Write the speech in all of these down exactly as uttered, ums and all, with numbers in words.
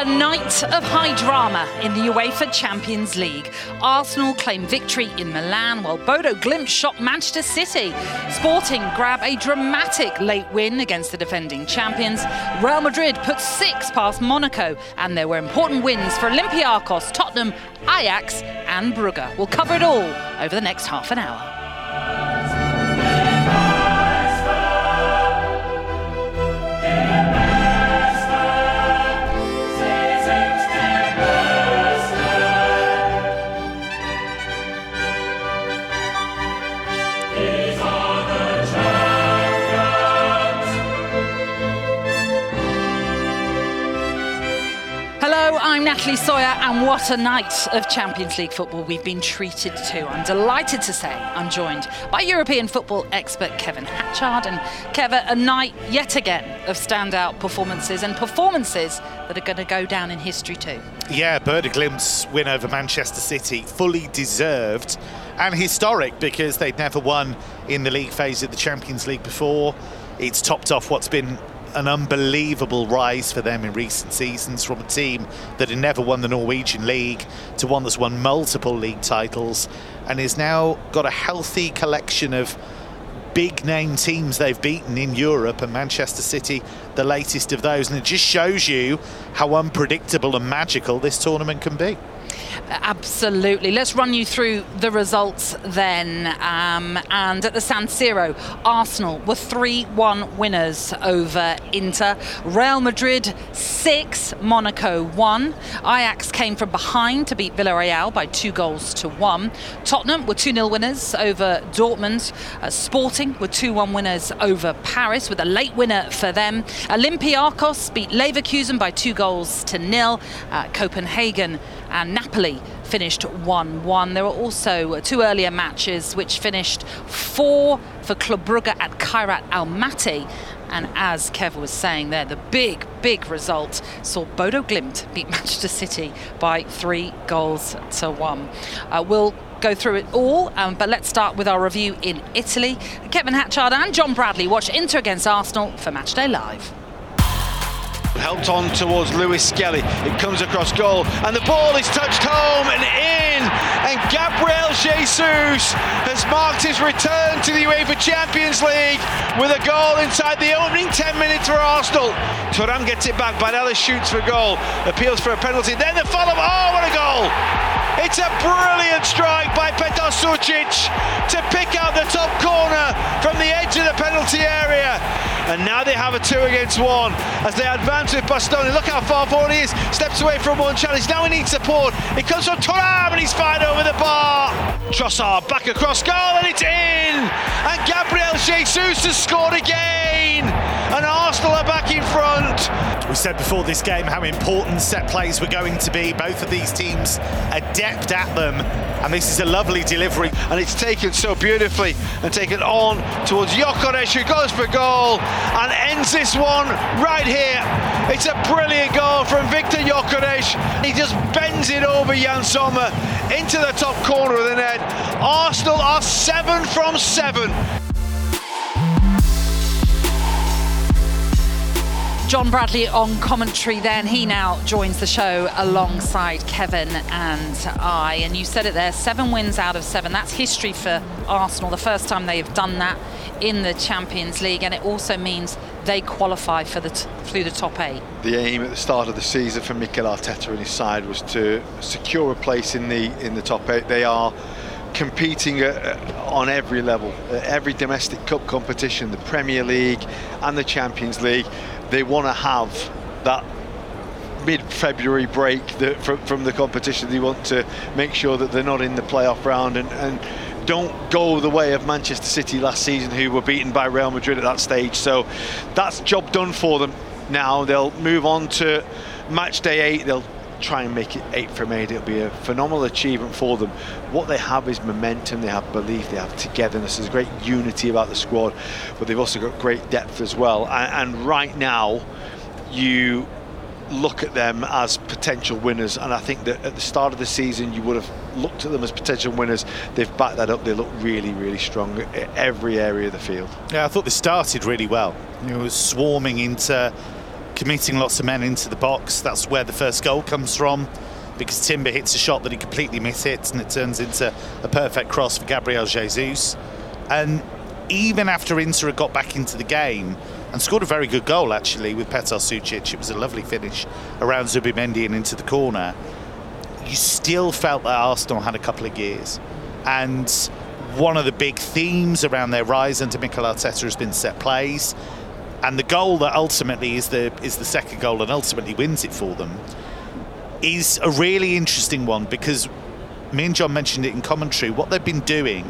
A night of high drama in the UEFA Champions League. Arsenal claim victory in Milan while Bodo Glimt shocked Manchester City. Sporting grab a dramatic late win against the defending champions. Real Madrid put six past Monaco, and there were important wins for Olympiacos, Tottenham, Ajax and Brugge. We'll cover it all over the next half an hour. I'm Natalie Sawyer, and what a night of Champions League football we've been treated to. I'm delighted to say I'm joined by European football expert Kevin Hatchard. And Kevin, a night yet again of standout performances, and performances that are going to go down in history too. Yeah, Bodo Glimt's win over Manchester City, fully deserved and historic, because they'd never won in the league phase of the Champions League before. It's topped off what's been an unbelievable rise for them in recent seasons, from a team that had never won the Norwegian league to one that's won multiple league titles and is now got a healthy collection of big name teams they've beaten in Europe, and Manchester City the latest of those. And it just shows you how unpredictable and magical this tournament can be. Absolutely. Let's run you through the results then. Um, and at the San Siro, Arsenal were three one winners over Inter. Real Madrid six, Monaco one. Ajax came from behind to beat Villarreal by two goals to one. Tottenham were two nil winners over Dortmund. Uh, Sporting were two one winners over Paris, with a late winner for them. Olympiacos beat Leverkusen by two goals to nil. Uh, Copenhagen and Napoli finished one one. There were also two earlier matches which finished four for Club Brugge at Kairat Almaty. And as Kev was saying there, the big, big result saw Bodo Glimt beat Manchester City by three goals to one. Uh, we'll go through it all, um, but let's start with our review in Italy. Kevin Hatchard and John Bradley watch Inter against Arsenal for Matchday Live. Helped on towards Luis Skelly. It comes across goal, and the ball is touched home and in. And Gabriel Jesus has marked his return to the UEFA Champions League with a goal inside the opening ten minutes for Arsenal. Thuram gets it back. Barella shoots for goal. Appeals for a penalty. Then the follow. Oh, what a goal! It's a brilliant strike by Petar Sucic to pick out the top corner from the edge of the penalty area. And now they have a two against one as they advance with Bastoni. Look how far forward he is. Steps away from one challenge. Now he needs support. It comes from Thuram and he's fired over the bar. Trossard back across goal and it's in. And Gabriel Jesus has scored again. And Arsenal are back in front. We said before this game how important set plays were going to be. Both of these teams adept at them. And this is a lovely delivery. And it's taken so beautifully and taken on towards Gyökeres, who goes for goal and ends this one right here. It's a brilliant goal from Viktor Gyökeres. He just bends it over Jan Sommer into the top corner of the net. Arsenal are seven from seven. John Bradley on commentary then. He now joins the show alongside Kevin and I. And you said it there, seven wins out of seven. That's history for Arsenal, the first time they have done that in the Champions League. And it also means they qualify for the t- through the top eight. The aim at the start of the season for Mikel Arteta and his side was to secure a place in the in the top eight. They are competing uh, on every level, uh, every domestic cup competition, the Premier League and the Champions League. They want to have that mid-February break that, from, from the competition. They want to make sure that they're not in the playoff round and, and don't go the way of Manchester City last season, who were beaten by Real Madrid at that stage. So that's job done for them now. They'll move on to match day eight. They'll try and make it eight from eight. It'll be a phenomenal achievement for them. What they have is momentum, they have belief, they have togetherness. There's great unity about the squad, but they've also got great depth as well. And, and right now, you look at them as potential winners, and I think that at the start of the season you would have looked at them as potential winners. They've backed that up. They look really, really strong in every area of the field. Yeah, I thought they started really well. It was swarming into committing lots of men into the box. That's where the first goal comes from, because Timber hits a shot that he completely mishits, and it turns into a perfect cross for Gabriel Jesus. And even after Inter had got back into the game and scored a very good goal, actually, with Petar Sucic, it was a lovely finish around Zubimendi and into the corner, you still felt that Arsenal had a couple of gears. And one of the big themes around their rise under Mikel Arteta has been set plays. And the goal that ultimately is the is the second goal and ultimately wins it for them is a really interesting one, because me and John mentioned it in commentary. What they've been doing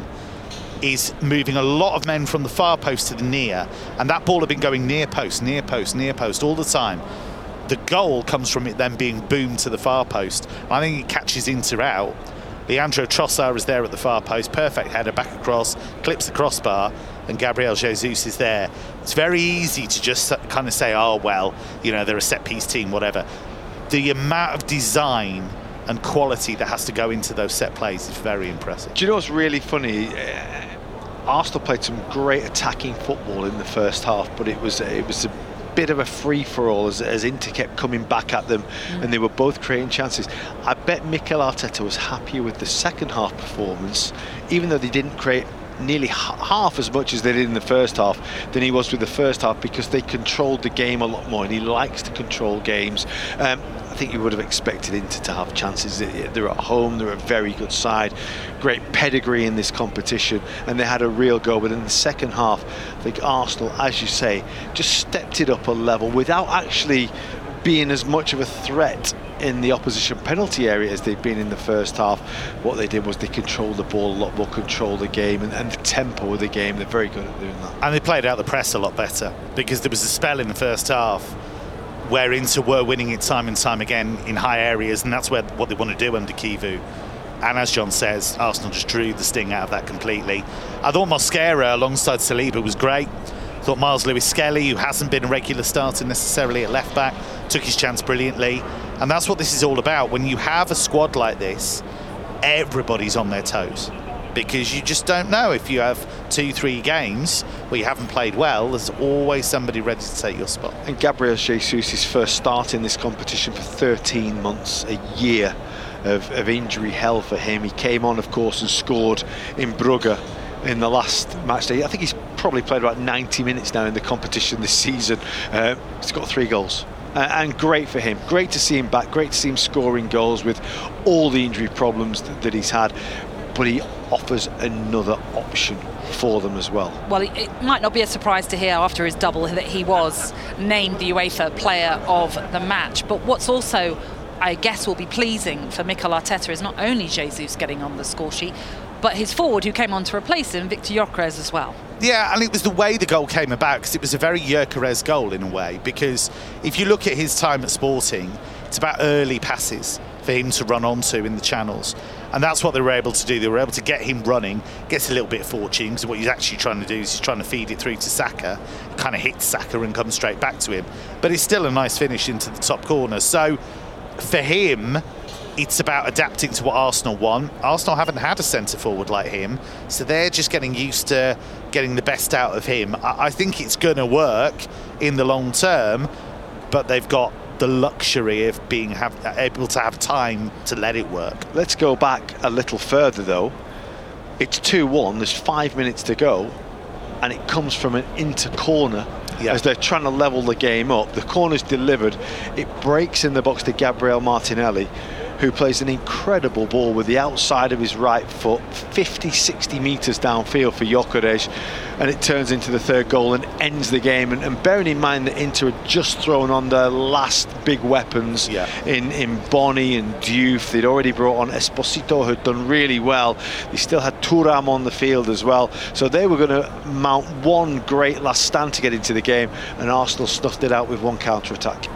is moving a lot of men from the far post to the near, and that ball had been going near post, near post, near post all the time. The goal comes from it then being boomed to the far post. I think it catches Inter out. Leandro Trossard is there at the far post, perfect header back across, clips the crossbar, and Gabriel Jesus is there. It's very easy to just kind of say, oh, well, you know, they're a set-piece team, whatever. The amount of design and quality that has to go into those set plays is very impressive. Do you know what's really funny? Uh, Arsenal played some great attacking football in the first half, but it was it was a bit of a free-for-all as, as Inter kept coming back at them, mm. and they were both creating chances. I bet Mikel Arteta was happier with the second half performance, even though they didn't create nearly half as much as they did in the first half than he was with the first half, because they controlled the game a lot more, and he likes to control games. Um, I think you would have expected Inter to have chances. They're at home, they're a very good side, great pedigree in this competition, and they had a real go. But in the second half, I think Arsenal, as you say, just stepped it up a level without actually being as much of a threat in the opposition penalty area as they've been in the first half. What they did was they controlled the ball a lot more, controlled the game, and, and the tempo of the game. They're very good at doing that. And they played out the press a lot better, because there was a spell in the first half where Inter were winning it time and time again in high areas, and that's where what they want to do under Kivu. And as John says, Arsenal just drew the sting out of that completely. I thought Mosquera alongside Saliba was great. I thought Miles Lewis-Skelly, who hasn't been a regular starter necessarily at left back, took his chance brilliantly. And that's what this is all about. When you have a squad like this, everybody's on their toes, because you just don't know. If you have two, three games where you haven't played well, there's always somebody ready to take your spot. And Gabriel Jesus' first start in this competition for thirteen months, a year of, of injury hell for him. He came on, of course, and scored in Brugge in the last match day. I think he's probably played about ninety minutes now in the competition this season. Uh, he's got three goals. Uh, and great for him. Great to see him back. Great to see him scoring goals with all the injury problems that, that he's had. But he offers another option for them as well. Well, it might not be a surprise to hear after his double that he was named the UEFA Player of the Match. But what's also, I guess, will be pleasing for Mikel Arteta is not only Jesus getting on the score sheet, but his forward who came on to replace him, Victor Gyökeres, as well. Yeah, and it was the way the goal came about, because it was a very Gyökeres goal in a way, because if you look at his time at Sporting, it's about early passes for him to run onto in the channels. And that's what they were able to do. They were able to get him running, gets a little bit of fortune, because what he's actually trying to do is he's trying to feed it through to Saka, kind of hits Saka and comes straight back to him. But it's still a nice finish into the top corner. So for him, it's about adapting to what Arsenal want. Arsenal haven't had a centre-forward like him, so they're just getting used to getting the best out of him. I, I think it's going to work in the long term, but they've got the luxury of being have, able to have time to let it work. Let's go back a little further, though. It's two one, there's five minutes to go, and it comes from an Inter corner. Yeah. As they're trying to level the game up. The corner's delivered, it breaks in the box to Gabriel Martinelli, who plays an incredible ball with the outside of his right foot, fifty, sixty metres downfield for Gyökeres, and it turns into the third goal and ends the game. And, and bearing in mind that Inter had just thrown on their last big weapons yeah. in, in Boni and Diouf, they'd already brought on Esposito, who'd done really well. They still had Thuram on the field as well. So they were going to mount one great last stand to get into the game, and Arsenal snuffed it out with one counter-attack.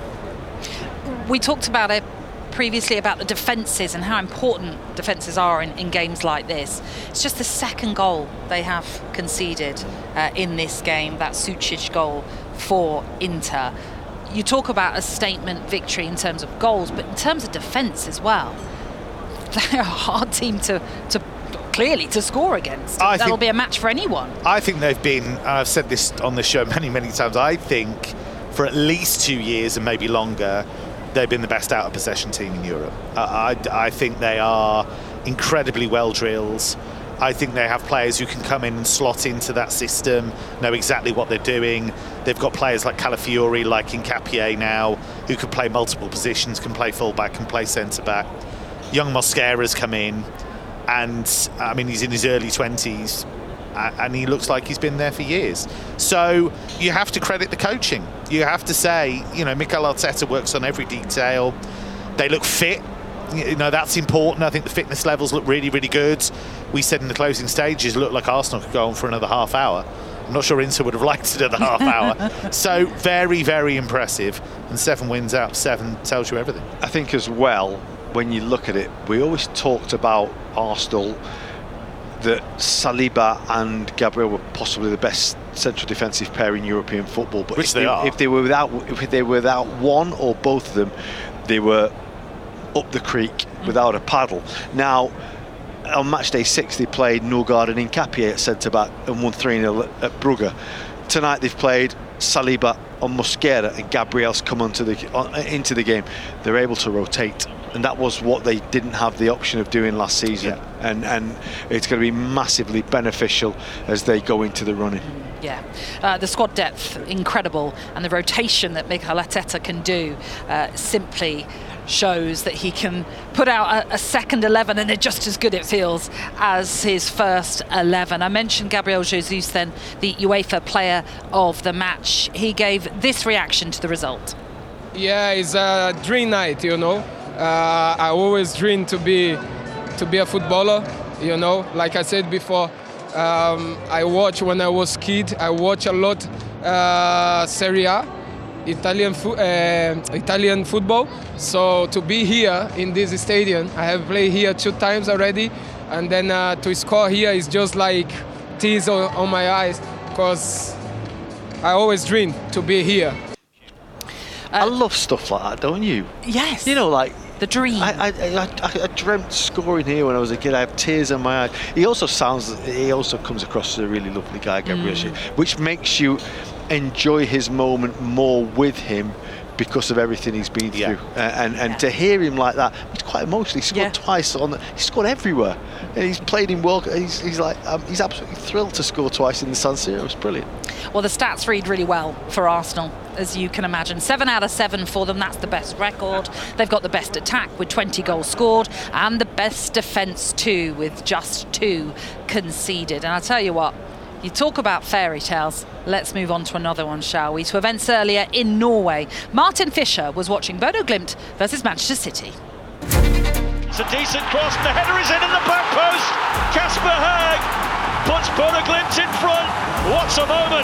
We talked about it previously about the defences and how important defences are in, in games like this. It's just the second goal they have conceded uh, in this game, that Sucic goal for Inter. You talk about a statement victory in terms of goals, but in terms of defence as well, they're a hard team to, to clearly to score against. I That'll think, be a match for anyone. I think they've been, and I've said this on this show many, many times, I think for at least two years and maybe longer, they've been the best out of possession team in Europe. I, I, I think they are incredibly well drilled. I think they have players who can come in and slot into that system, know exactly what they're doing. They've got players like Calafiori, like Hincapié now, who can play multiple positions, can play full-back, can play centre-back. Young Mosquera's come in, and I mean, he's in his early twenties, and he looks like he's been there for years. So you have to credit the coaching. You have to say, you know, Mikel Arteta works on every detail. They look fit. You know, that's important. I think the fitness levels look really, really good. We said in the closing stages, it looked like Arsenal could go on for another half hour. I'm not sure Inter would have liked it at the half hour. So very, very impressive. And seven wins out of seven tells you everything. I think as well, when you look at it, we always talked about Arsenal, that Saliba and Gabriel were possibly the best central defensive pair in European football. But Which if they, they are. If they were without, if they were without one or both of them, they were up the creek mm. without a paddle. Now, on match day six, they played Nørgaard and Hincapié at centre back and won three nil at Brugge. Tonight they've played Saliba on Mosquera, and Gabriel's come onto the on, into the game. They're able to rotate, and that was what they didn't have the option of doing last season. Yeah. And and it's going to be massively beneficial as they go into the running. Yeah, uh, the squad depth incredible, and the rotation that Mikel Arteta can do uh, simply shows that he can put out a, a second eleven and they're just as good, it feels, as his first eleven. I mentioned Gabriel Jesus then, the UEFA player of the match. He gave this reaction to the result. Yeah, it's a dream night, you know. Uh, I always dream to be to be a footballer, you know. Like I said before, um, I watch when I was kid. I watch a lot uh, Serie A, Italian fo- uh, Italian football. So to be here in this stadium, I have played here two times already, and then uh, to score here is just like tears on, on my eyes, because I always dream to be here. Uh, I love stuff like that, don't you? Yes. You know, like the dream. I, I, I, I dreamt scoring here when I was a kid. I have tears in my eyes. He also sounds. He also comes across as a really lovely guy, Gabriel, mm. which makes you enjoy his moment more with him because of everything he's been yeah. through. Uh, and and yeah. to hear him like that, it's quite emotional. He scored yeah. twice on. The, he scored everywhere. And he's played in World. He's, he's like um, he's absolutely thrilled to score twice in the San Siro. It's brilliant. Well, the stats read really well for Arsenal, as you can imagine. Seven out of seven for them. That's the best record. They've got the best attack with twenty goals scored, and the best defence too, with just two conceded. And I tell you what, you talk about fairy tales. Let's move on to another one, shall we? To events earlier in Norway. Martin Fischer was watching Bodo Glimt versus Manchester City. It's a decent cross. The header is in in the back post. Kasper Høeg puts Bodo Glimt in front. What a moment!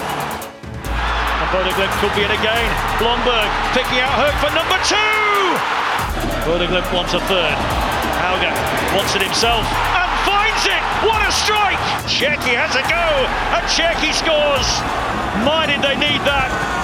And Bodo Glimt could be in again. Blomberg picking out Høeg for number two. Bodo Glimt wants a third. Hauge wants it himself and finds it. What a strike! Čerky has a go, and Čerky scores. My, did they need that?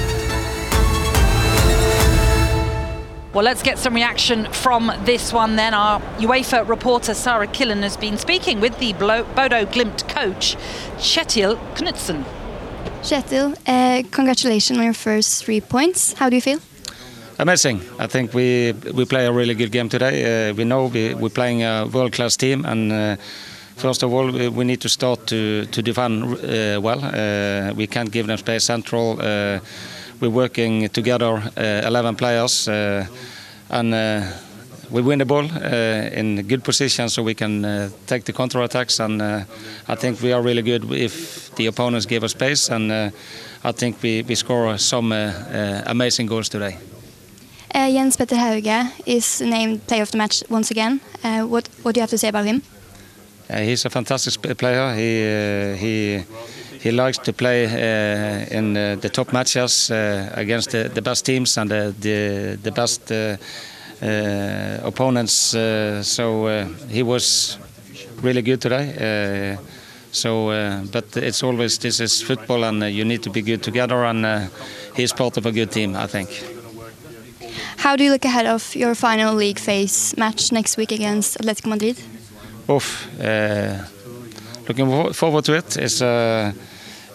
Well, let's get some reaction from this one then. Our UEFA reporter Sarah Killen has been speaking with the Bodo Glimt coach, Kjetil Knutsen. Kjetil, uh, congratulations on your first three points. How do you feel? Amazing. I think we we play a really good game today. Uh, we know we, we're playing a world-class team, and uh, first of all, we need to start to, to defend uh, well. Uh, we can't give them space central. Uh, We're working together, uh, eleven players, uh, and uh, we win the ball uh, in good position so we can uh, take the counter-attacks. And uh, I think we are really good if the opponents give us space, and uh, I think we, we score some uh, uh, amazing goals today. Uh, Jens Petter Hauge is named player of the match once again. Uh, what, what do you have to say about him? Uh, he's a fantastic player. He uh, he. He likes to play uh, in uh, the top matches uh, against the, the best teams and the the, the best uh, uh, opponents. Uh, so uh, he was really good today. Uh, so, uh, but it's always this is football, and uh, you need to be good together. And uh, he's part of a good team, I think. How do you look ahead of your final league phase match next week against Atletico Madrid? Oof. Uh, Looking forward to it. It's, uh,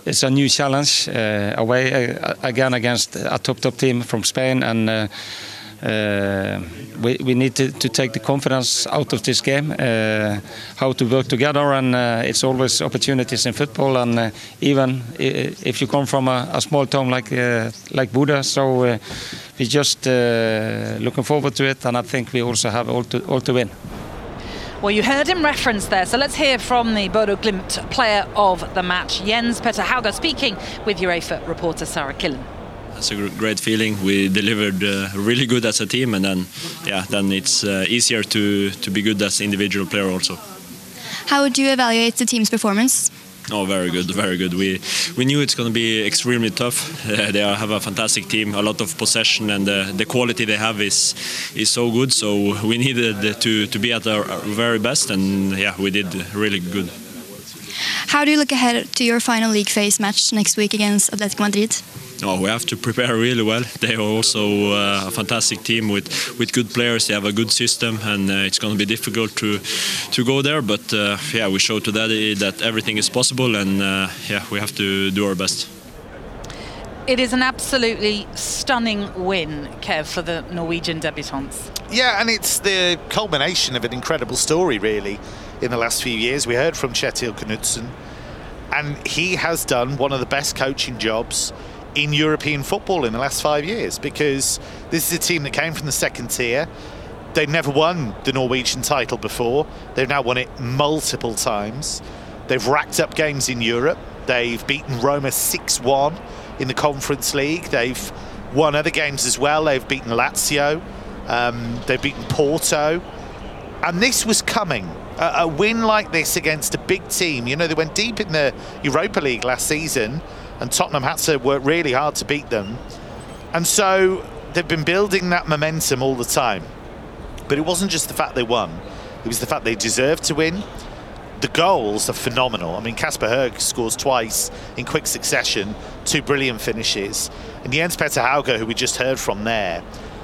it's a new challenge uh, away uh, again against a top top team from Spain, and uh, uh, we we need to, to take the confidence out of this game. Uh, how to work together, and uh, it's always opportunities in football. And uh, even if you come from a, a small town like uh, like Bodø, so uh, we just uh, looking forward to it, and I think we also have all to all to win. Well, you heard him reference there, so let's hear from the Bodø Glimt player of the match, Jens Petter Hauge, speaking with UEFA reporter Sarah Killen. It's a great feeling. We delivered uh, really good as a team, and then, yeah, then it's uh, easier to to be good as individual player also. How would you evaluate the team's performance? Oh, very good, very good. We we knew it's going to be extremely tough. Uh, they are, have a fantastic team, a lot of possession, and uh, the quality they have is is so good. So we needed to to be at our very best, and yeah, we did really good. How do you look ahead to your final league phase match next week against Atletico Madrid? No, we have to prepare really well. They are also uh, a fantastic team with, with good players. They have a good system, and uh, it's going to be difficult to to go there. But uh, yeah, we showed today that everything is possible, and uh, yeah, we have to do our best. It is an absolutely stunning win, Kev, for the Norwegian debutants. Yeah, and it's the culmination of an incredible story, really, in the last few years. We heard from Kjetil Knutsen, and he has done one of the best coaching jobs in European football in the last five years, because this is a team that came from the second tier. They've never won the Norwegian title before. They've now won it multiple times. They've racked up games in Europe. They've beaten Roma six one in the Conference League. They've won other games as well. They've beaten Lazio. Um, they've beaten Porto. And this was coming. A, a win like this against a big team. You know, they went deep in the Europa League last season, and Tottenham had to work really hard to beat them. And so they've been building that momentum all the time. But it wasn't just the fact they won, it was the fact they deserved to win. The goals are phenomenal. I mean, Kasper Høeg scores twice in quick succession, two brilliant finishes. And Jens Petter Hauge, who we just heard from there,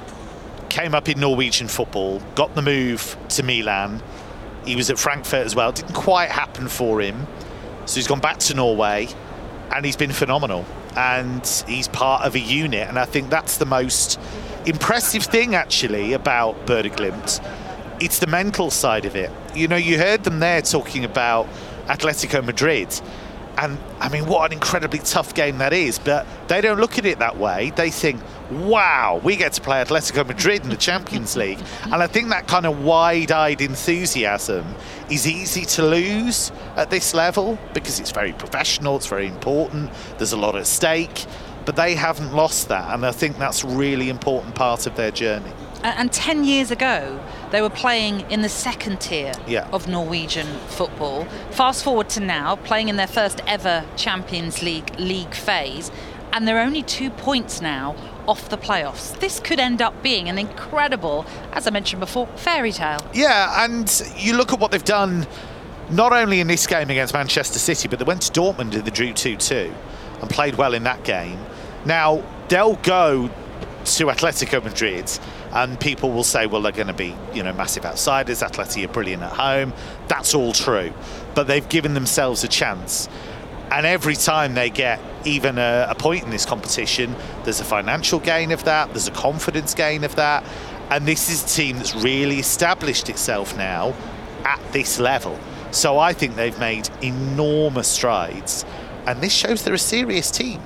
came up in Norwegian football, got the move to Milan. He was at Frankfurt as well. Didn't quite happen for him. So he's gone back to Norway, and he's been phenomenal. And he's part of a unit. And I think that's the most impressive thing, actually, about Bodø Glimt. It's the mental side of it. You know, you heard them there talking about Atletico Madrid. And, I mean, what an incredibly tough game that is. But they don't look at it that way. They think, wow, we get to play Atletico Madrid in the Champions League. And I think that kind of wide-eyed enthusiasm is easy to lose at this level, because it's very professional, it's very important, there's a lot at stake. But they haven't lost that. And I think that's a really important part of their journey. And ten years ago, they were playing in the second tier yeah. of Norwegian football. Fast forward to now, playing in their first ever Champions League league phase, and they're only two points now off the playoffs. This could end up being an incredible, as I mentioned before, fairy tale. Yeah, and you look at what they've done, not only in this game against Manchester City, but they went to Dortmund and they drew two two and played well in that game. Now, they'll go to Atletico Madrid, and people will say, well, they're going to be, you know, massive outsiders. Atleti are brilliant at home. That's all true. But they've given themselves a chance. And every time they get even a, a point in this competition, there's a financial gain of that. There's a confidence gain of that. And this is a team that's really established itself now at this level. So I think they've made enormous strides. And this shows they're a serious team.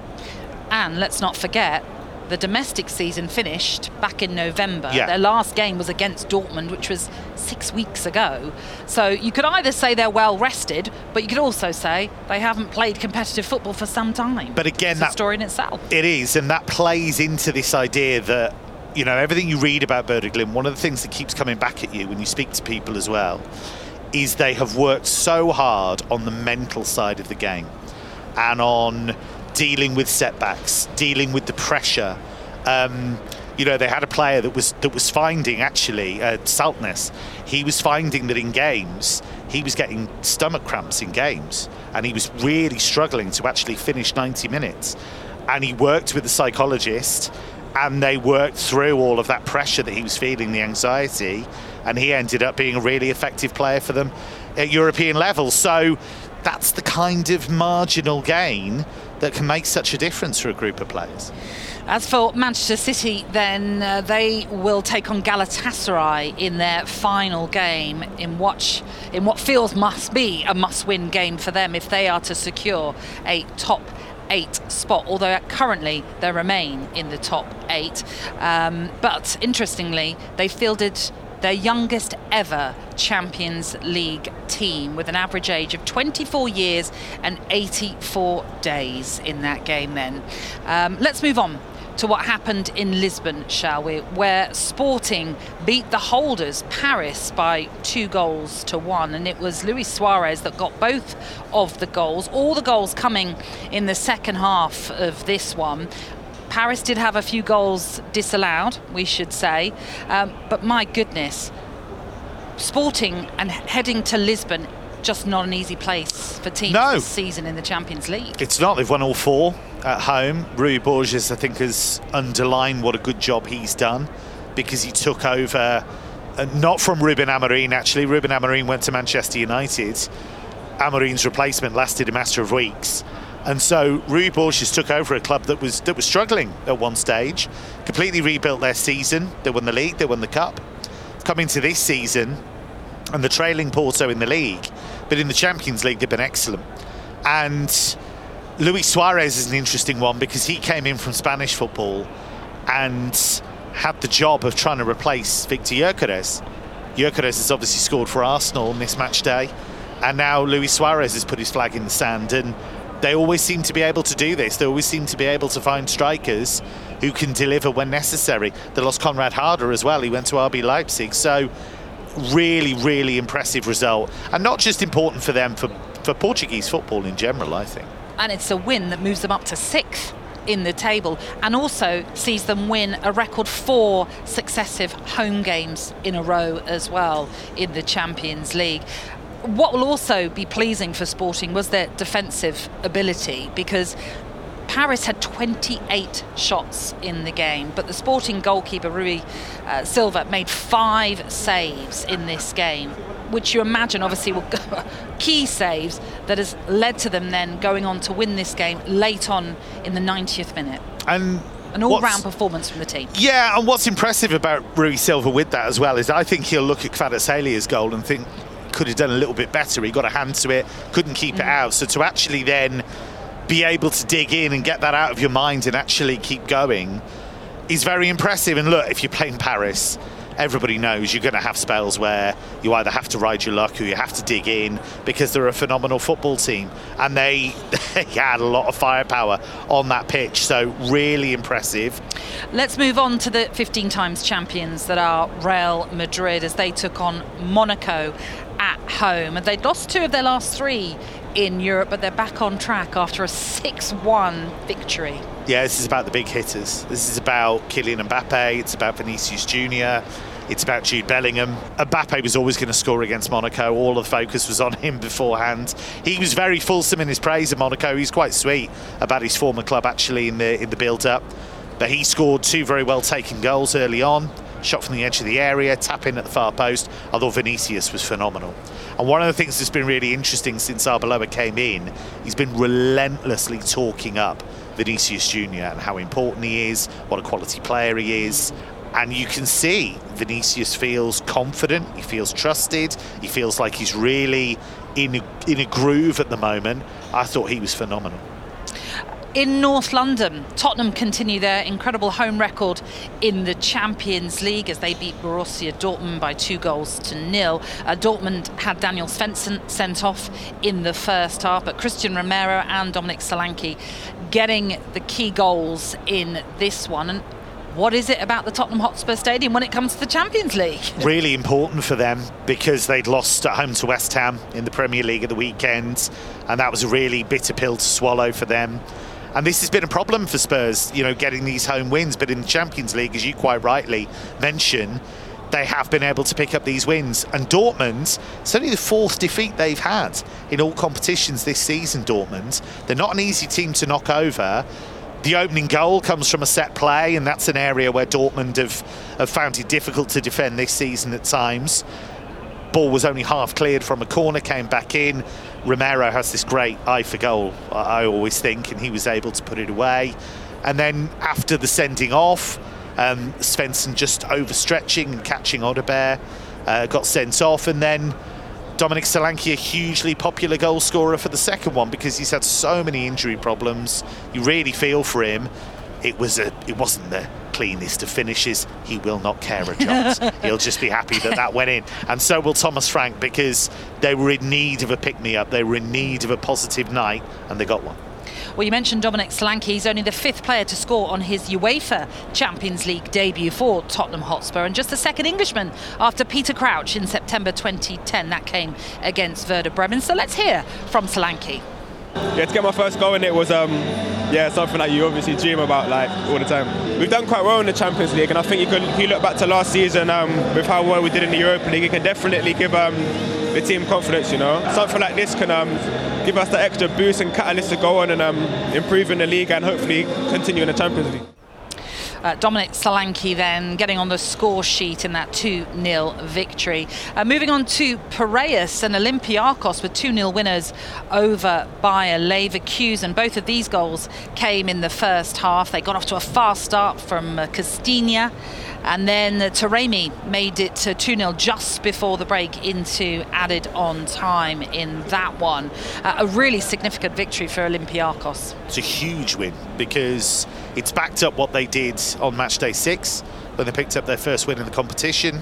And let's not forget, the domestic season finished back in November. Yeah. Their last game was against Dortmund, which was six weeks ago. So you could either say they're well rested, but you could also say they haven't played competitive football for some time. But again, it's that a story in itself. It is, and that plays into this idea that, you know, everything you read about Bodø Glimt, one of the things that keeps coming back at you when you speak to people as well, is they have worked so hard on the mental side of the game and on dealing with setbacks, dealing with the pressure. Um, you know, they had a player that was that was finding, actually, uh, Saltnes, he was finding that in games, he was getting stomach cramps in games, and he was really struggling to actually finish ninety minutes. And he worked with the psychologist, and they worked through all of that pressure that he was feeling, the anxiety, and he ended up being a really effective player for them at European level. So that's the kind of marginal gain that can make such a difference for a group of players. As for Manchester City, then uh, they will take on Galatasaray in their final game in what, in what feels must be a must-win game for them if they are to secure a top eight spot, although currently they remain in the top eight. Um, but interestingly, they fielded their youngest ever Champions League team with an average age of twenty-four years and eighty-four days in that game then. Um, let's move on to what happened in Lisbon, shall we, where Sporting beat the holders, Paris, by two goals to one. And it was Luis Suarez that got both of the goals, all the goals coming in the second half of this one. Paris did have a few goals disallowed, we should say, um, but my goodness, Sporting and heading to Lisbon, just not an easy place for teams no. this season in the Champions League. It's not. They've won all four at home. Rui Borges, I think, has underlined what a good job he's done, because he took over, uh, not from Ruben Amorim, actually. Ruben Amorim went to Manchester United. Amorim's replacement lasted a matter of weeks. And so Rui Borges took over a club that was that was struggling at one stage, completely rebuilt their season. They won the league, they won the cup. Coming to this season, and the trailing Porto in the league, but in the Champions League they've been excellent. And Luis Suarez is an interesting one, because he came in from Spanish football and had the job of trying to replace Victor Gyökeres. Gyökeres has obviously scored for Arsenal on this match day, and now Luis Suarez has put his flag in the sand, and they always seem to be able to do this. They always seem to be able to find strikers who can deliver when necessary. They lost Konrad Harder as well. He went to R B Leipzig. So really, really impressive result. And not just important for them, for, for Portuguese football in general, I think. And it's a win that moves them up to sixth in the table, and also sees them win a record four successive home games in a row as well in the Champions League. What will also be pleasing for Sporting was their defensive ability, because Paris had twenty-eight shots in the game, but the Sporting goalkeeper Rui uh, Silva made five saves in this game, which you imagine obviously will go key saves that has led to them then going on to win this game late on in the ninetieth minute. And an all-round performance from the team. Yeah, and what's impressive about Rui Silva with that as well is I think he'll look at Kvaratskhelia goal and think could have done a little bit better. He got a hand to it, couldn't keep mm. it out. So to actually then be able to dig in and get that out of your mind and actually keep going is very impressive. And look, if you're playing Paris, everybody knows you're going to have spells where you either have to ride your luck or you have to dig in, because they're a phenomenal football team, and they, they had a lot of firepower on that pitch. So really impressive. Let's move on to the fifteen times champions that are Real Madrid, as they took on Monaco at home, and they'd lost two of their last three in Europe, but they're back on track after a six one victory. Yeah, this is about the big hitters. This is about Kylian Mbappe, it's about Vinicius Junior, it's about Jude Bellingham. Mbappe was always going to score against Monaco. All the focus was on him beforehand. He was very fulsome in his praise of Monaco. He's quite sweet about his former club actually in the in the build-up. But he scored two very well taken goals early on. Shot from the edge of the area, tap in at the far post. I thought Vinicius was phenomenal. And one of the things that's been really interesting since Arbeloa came in, he's been relentlessly talking up Vinicius Junior and how important he is, what a quality player he is. And you can see Vinicius feels confident, he feels trusted, he feels like he's really in a, in a groove at the moment. I thought he was phenomenal. In North London, Tottenham continue their incredible home record in the Champions League as they beat Borussia Dortmund by two goals to nil. Uh, Dortmund had Daniel Svensson sent off in the first half, but Christian Romero and Dominic Solanke getting the key goals in this one. And what is it about the Tottenham Hotspur Stadium when it comes to the Champions League? Really important for them, because they'd lost at home to West Ham in the Premier League at the weekend, and that was a really bitter pill to swallow for them. And this has been a problem for Spurs, you know, getting these home wins. But in the Champions League, as you quite rightly mention, they have been able to pick up these wins. And Dortmund, it's only the fourth defeat they've had in all competitions this season, Dortmund. They're not an easy team to knock over. The opening goal comes from a set play, and that's an area where Dortmund have, have found it difficult to defend this season at times. ball was only half cleared from a corner, came back in. Romero has this great eye for goal, I always think, and he was able to put it away. And then after the sending off, um, Svensson just overstretching and catching Odeberg, uh, got sent off, and then Dominic Solanke, a hugely popular goal scorer for the second one, because he's had so many injury problems. You really feel for him. It was a, it wasn't the cleanest of finishes. He will not care a jot. He'll just be happy that that went in, and so will Thomas Frank, because they were in need of a pick-me-up. They were in need of a positive night, and they got one. Well, you mentioned Dominic Solanke. He's only the fifth player to score on his UEFA Champions League debut for Tottenham Hotspur, and just the second Englishman after Peter Crouch in September twenty ten. That came against Werder Bremen. So let's hear from Solanke. Yeah, to get my first goal in it was um, yeah, something that you obviously dream about like all the time. We've done quite well in the Champions League, and I think you can, if you look back to last season um, with how well we did in the Europa League, it can definitely give um, the team confidence, you know. Something like this can um, give us the extra boost and catalyst to go on and um, improve in the league and hopefully continue in the Champions League. Uh, Dominic Solanke then getting on the score sheet in that two nil victory. Uh, moving on to Piraeus and Olympiacos with two nil winners over Bayer Leverkusen. Both of these goals came in the first half. They got off to a fast start from uh, Castilla, and then uh, Taremi made it to two nil just before the break into added on time in that one. Uh, a really significant victory for Olympiacos. It's a huge win, because it's backed up what they did on match day six when they picked up their first win in the competition,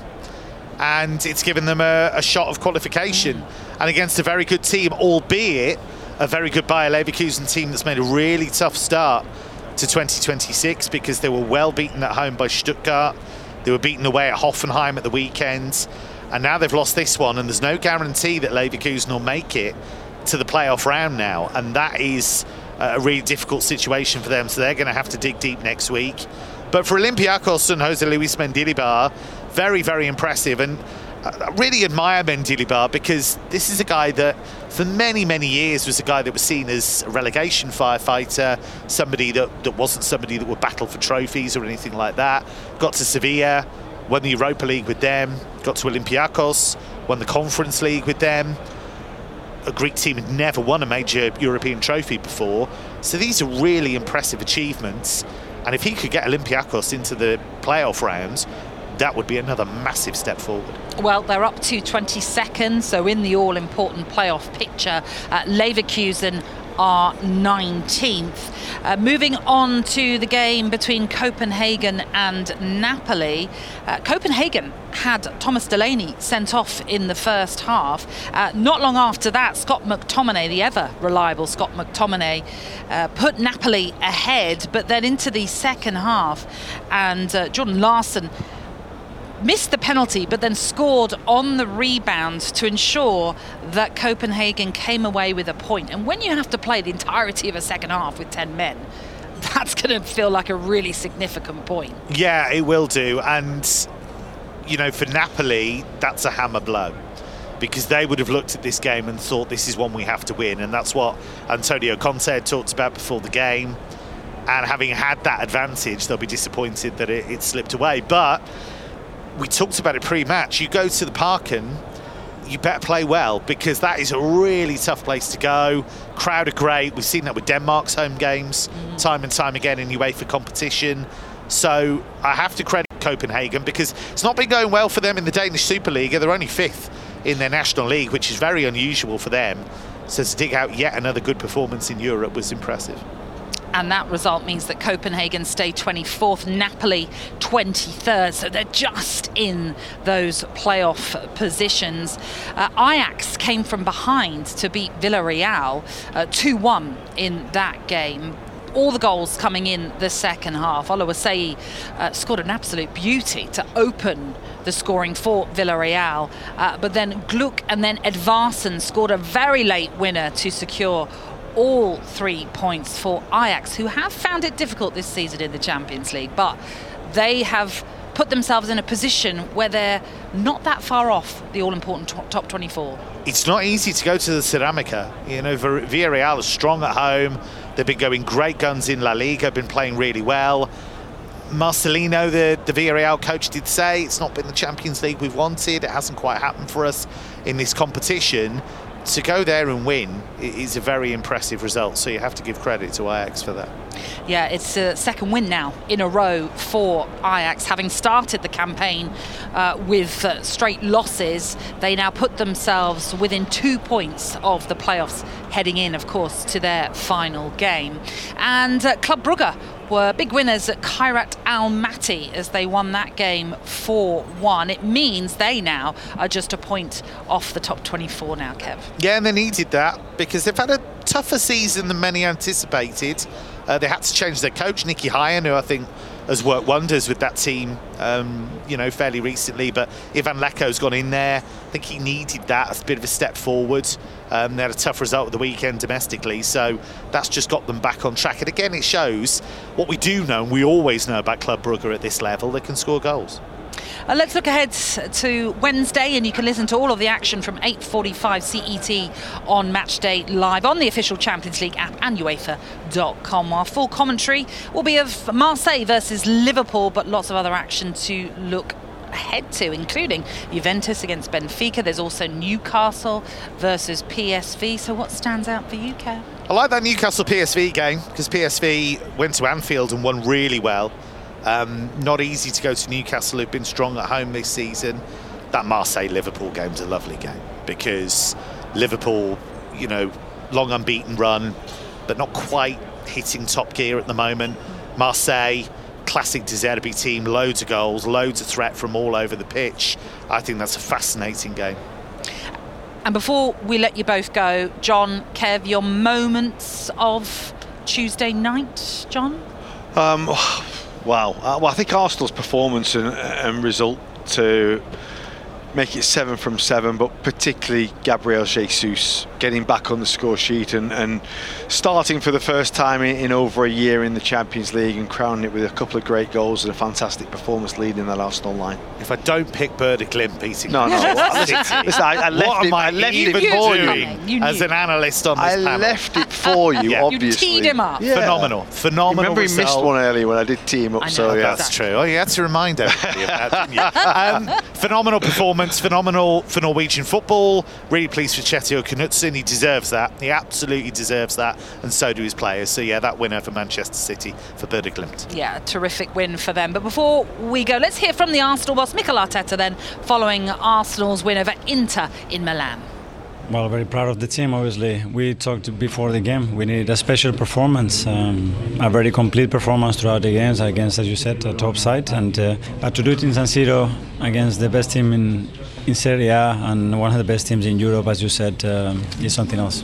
and it's given them a, a shot of qualification, mm. and against a very good team, albeit a very good Bayer Leverkusen team that's made a really tough start to twenty twenty-six, because they were well beaten at home by Stuttgart, they were beaten away at Hoffenheim at the weekend, and now they've lost this one, and there's no guarantee that Leverkusen will make it to the playoff round now, and that is a really difficult situation for them, so they're going to have to dig deep next week. But for Olympiacos and Jose Luis Mendilibar, very, very impressive, and I really admire Mendilibar, because this is a guy that for many, many years was a guy that was seen as a relegation firefighter, somebody that, that wasn't somebody that would battle for trophies or anything like that. Got to Sevilla, won the Europa League with them, got to Olympiacos, won the Conference League with them. A Greek team had never won a major European trophy before, so these are really impressive achievements, and if he could get Olympiacos into the playoff rounds, that would be another massive step forward. Well, they're up to twenty-second, so in the all-important playoff picture, uh, Leverkusen are nineteenth. Uh, moving on to the game between Copenhagen and Napoli. Uh, Copenhagen had Thomas Delaney sent off in the first half. Uh, not long after that, Scott McTominay, the ever reliable Scott McTominay, uh, put Napoli ahead, but then into the second half, and uh, Jordan Larsson missed the penalty, but then scored on the rebound to ensure that Copenhagen came away with a point. And when you have to play the entirety of a second half with ten men, that's going to feel like a really significant point. Yeah, it will do. And, you know, for Napoli, that's a hammer blow, because they would have looked at this game and thought, this is one we have to win. And that's what Antonio Conte had talked about before the game. And having had that advantage, they'll be disappointed that it, it slipped away. But we talked about it pre-match. You go to the Parken, you better play well, because that is a really tough place to go. Crowd are great. We've seen that with Denmark's home games mm. time and time again in UEFA competition. So I have to credit Copenhagen, because it's not been going well for them in the Danish Superliga. They're only fifth in their national league, which is very unusual for them. So to dig out yet another good performance in Europe was impressive. And that result means that Copenhagen stay twenty-fourth, Napoli twenty-third. So they're just in those playoff positions. Uh, Ajax came from behind to beat Villarreal uh, two one in that game. All the goals coming in the second half. Oluwaseyi uh, scored an absolute beauty to open the scoring for Villarreal. Uh, but then Gluck and then Edvardsen scored a very late winner to secure all three points for Ajax, who have found it difficult this season in the Champions League, but they have put themselves in a position where they're not that far off the all-important top twenty-four. It's not easy to go to the Ceramica. You know, Villarreal is strong at home. They've been going great guns in La Liga, been playing really well. Marcelino, the, the Villarreal coach, did say it's not been the Champions League we've wanted. It hasn't quite happened for us in this competition. To go there and win is a very impressive result, so you have to give credit to Ajax for that. Yeah, it's a second win now in a row for Ajax. Having started the campaign uh, with uh, straight losses, they now put themselves within two points of the playoffs, heading in, of course, to their final game. And uh, Club Brugge were big winners at Kairat Almaty as they won that game four one. It means they now are just a point off the top twenty-four now, Kev. Yeah, and they needed that because they've had a tougher season than many anticipated. Uh, they had to change their coach, Nicky Hayen, who I think has worked wonders with that team, um, you know, fairly recently. But Ivan Leko's gone in there. I think he needed that as a bit of a step forward. Um, they had a tough result at the weekend domestically, so that's just got them back on track. And again, it shows what we do know, and we always know about Club Brugge at this level: they can score goals. Uh, let's look ahead to Wednesday, and you can listen to all of the action from eight forty-five C E T on Matchday Live on the official Champions League app and UEFA dot com. Our full commentary will be of Marseille versus Liverpool, but lots of other action to look ahead to, including Juventus against Benfica. There's also Newcastle versus P S V. So what stands out for you, Kev? I like that Newcastle P S V game because P S V went to Anfield and won really well. Um, not easy to go to Newcastle, who've been strong at home this season. That Marseille-Liverpool game's a lovely game because Liverpool, you know, long unbeaten run, but not quite hitting top gear at the moment. Marseille, classic De Zerbi team, loads of goals, loads of threat from all over the pitch. I think that's a fascinating game. And before we let you both go, John, Kev, your moments of Tuesday night, John? Um, wow. Uh, well, I think Arsenal's performance and, and result to make it seven from seven, but particularly Gabriel Jesus getting back on the score sheet and, and starting for the first time in, in over a year in the Champions League and crowning it with a couple of great goals and a fantastic performance leading that Arsenal line. If I don't pick Werder Glimt beating no, no, listen, listen, I, I left what it, am I, I left even it for doing you as an analyst on this I panel? left it for you, yeah. obviously. You teed him up. Yeah. Phenomenal, phenomenal. Remember, result. he missed one earlier when I did tee him up. I know, so yeah, that's true. Oh, you had to remind everybody of that, didn't you? Um, phenomenal performance, phenomenal for Norwegian football. Really pleased for Kjetil Knutsen. He deserves that. He absolutely deserves that, and so do his players. So yeah, that winner for Manchester City for Werder Glimt. Yeah, terrific win for them. But before we go, let's hear from the Arsenal boss, Mikel Arteta, then, following Arsenal's win over Inter in Milan. Well, very proud of the team, obviously. We talked before the game. We needed a special performance, um, a very complete performance throughout the games against, as you said, a top side. And uh, but to do it in San Siro against the best team in, in Serie A and one of the best teams in Europe, as you said, um, is something else.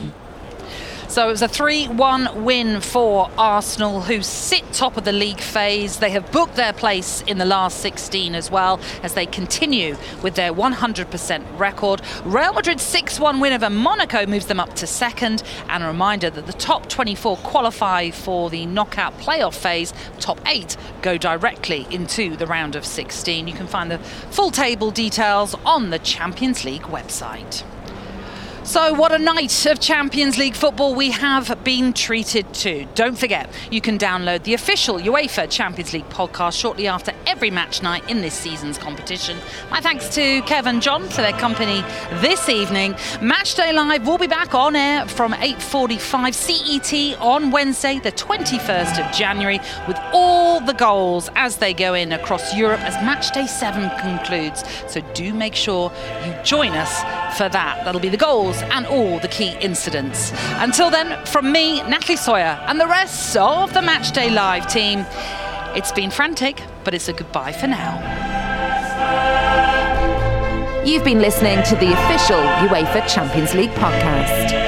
So it was a three one win for Arsenal, who sit top of the league phase. They have booked their place in the last sixteen as well as they continue with their one hundred percent record. Real Madrid's six one win over Monaco moves them up to second. And a reminder that the top twenty-four qualify for the knockout playoff phase. Top eight go directly into the round of sixteen. You can find the full table details on the Champions League website. So what a night of Champions League football we have been treated to. Don't forget, you can download the official UEFA Champions League podcast shortly after every match night in this season's competition. My thanks to Kev and John for their company this evening. Matchday Live will be back on air from eight forty-five C E T on Wednesday, the twenty-first of January, with all the goals as they go in across Europe as Matchday seven concludes. So do make sure you join us for that. That'll be the goals and all the key incidents. Until then, from me, Natalie Sawyer, and the rest of the Matchday Live team, it's been frantic, but it's a goodbye for now. You've been listening to the official UEFA Champions League podcast.